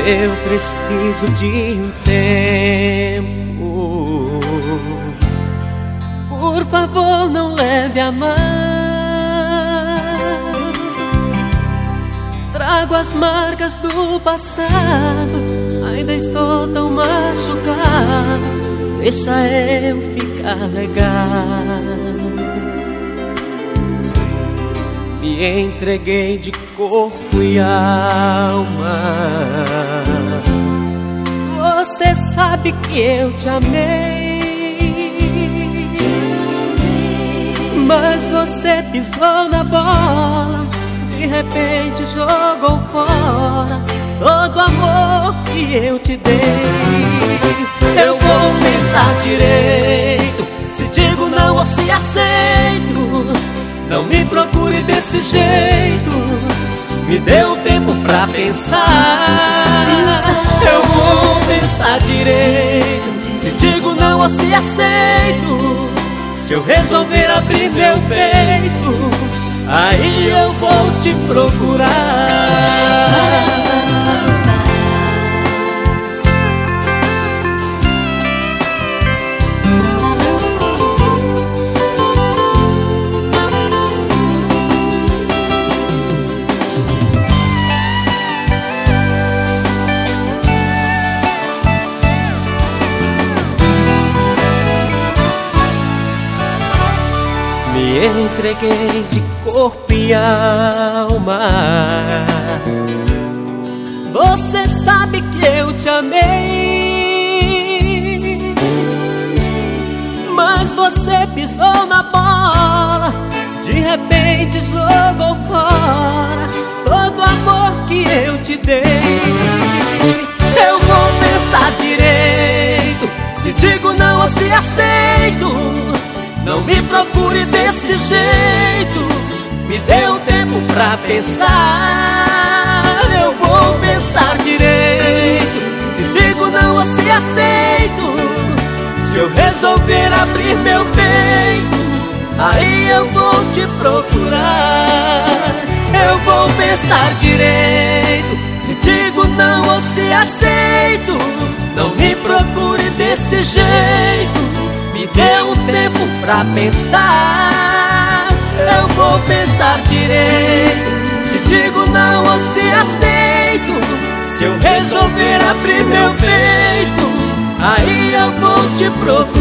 Eu preciso de um tempo. Por favor, não leve a mal. Trago as marcas do passado, ainda estou tão machucado. Deixa eu ficar legal. Me entreguei de corpo e alma. Você sabe que eu te amei, mas você pisou na bola. De repente jogou fora todo o amor que eu te dei. Eu vou pensar direito, se digo não ou se aceito. Não me procure desse jeito, me dê um tempo pra pensar. Eu vou pensar direito, se digo não ou se aceito. Se eu resolver abrir meu peito, aí eu vou te procurar. Me entreguei de corpo e alma. Você sabe que eu te amei, mas você pisou na bola. De repente jogou fora todo o amor que eu te dei. Eu vou pensar direito, se digo não ou se aceito. Não me procure desse jeito, me dê um tempo pra pensar. Eu vou pensar direito, se digo não ou se aceito. Se eu resolver abrir meu peito, aí eu vou te procurar. Eu vou pensar direito, se digo não ou se aceito. Não me procure desse jeito, me dê um tempo pra pensar. Eu vou pensar direito, se digo não ou se aceito. Se eu resolver abrir meu peito, aí eu vou te procurar.